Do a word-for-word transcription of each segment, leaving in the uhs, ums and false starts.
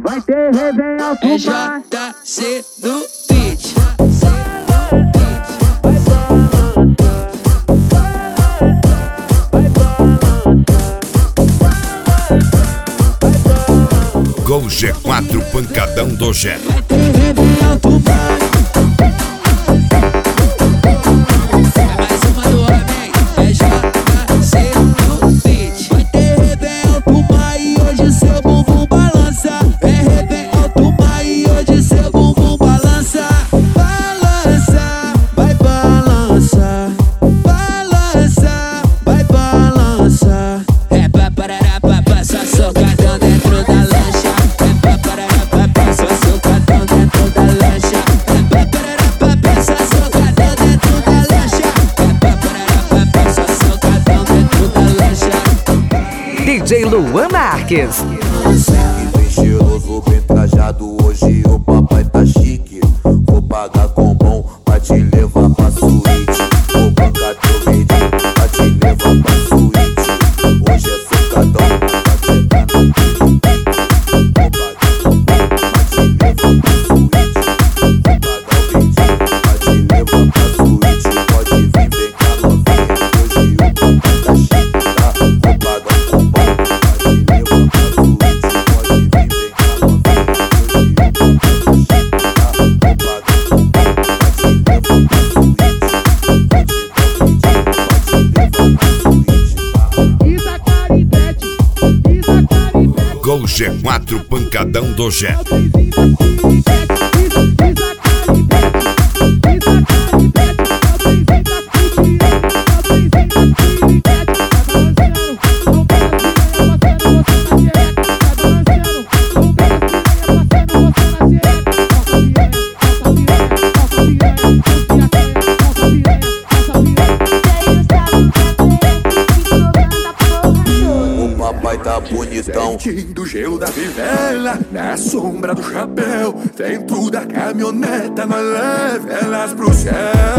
vai ter Réveillon pro É J C do beat. Gol G quatro, pancadão do G. Vai ter Réveillon pro pai. É mais uma do homem, é J C do beat. Vai ter Réveillon pro pai e hoje seu bumbum balança. É Réveillon pro pai e hoje seu bumbum balança. Balança, vai balança. Balança, vai balança. É pra parar pra passar socadão dentro da lancha. É pra parar pra passar socadão dentro da lancha. É pra parar pra passar socadão dentro da lancha. É pra parar pra passar socadão dentro da lancha. D J Luan Marques. Bem cheiroso, bem trajado, hoje o papai tá chique. Vou pagar com bom pra te levar pra suíte. Vou bancar teu beijinho pra te levar pra suíte. Hoje é socadão, pra chegar no pique. Vou pagar com bom pra te levar pra suíte. Vou pagar o beijinho pra te levar pra suíte. Pode vir, vem cá novinha, hoje o papai tá chique, tá? Vou pagar com bom pra te levar pra suíte. Pode vir, vem cá novinha, hoje o papai tá chique, tá? Vou pagar com bom pra te levar pra suíte. Vou te dar um beijinho pra te levar pra suíte, tá? Isa Caribete, Isa Caribete. Gol G quatro, pancadão do G. O papai tá bonitão. Do gelo da fivela, na sombra do chapéu, dentro da caminhoneta, nós leva elas pro céu.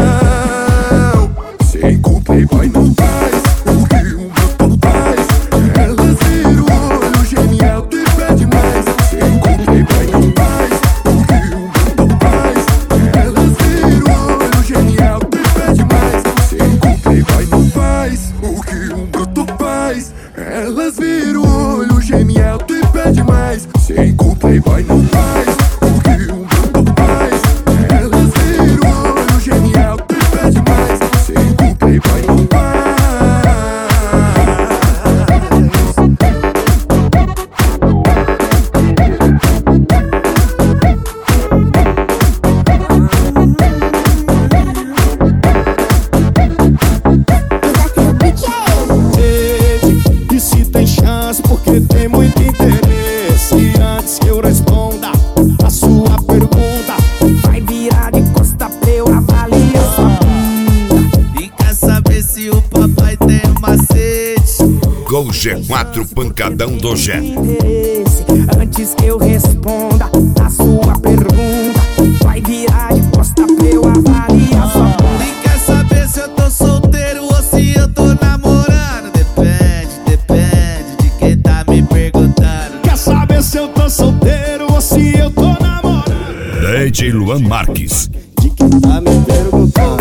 Cinco playboy não faz o que um bruto faz. Elas viram o olho genial e pede mais. Cinco playboy não faz o que um bruto faz. Elas viram o olho genial e pede mais. Cinco playboy não faz o que um bruto faz. Elas viram o olho genial e pede mais. Cinco playboy não faz o que um bruto faz. Elas viram o olho genial e pede mais. Cinco playboy não faz. E se tem chance, porque tem muito interesse. Antes que eu responda a sua pergunta, vai virar de costa pra eu avaliar sua bunda. E quer saber se o papai tem um macete? Gol G quatro, pancadão do G. Interesse. Antes que eu responda a sua pergunta, vai virar de costa pra eu avaliar sua bunda. E quer saber se eu tô solteiro ou se eu tô namorando? Depende, depende de quem tá me perguntando. Quer saber se eu tô solteiro ou se eu tô namorando? D J Luan Marques. De quem tá me perguntando?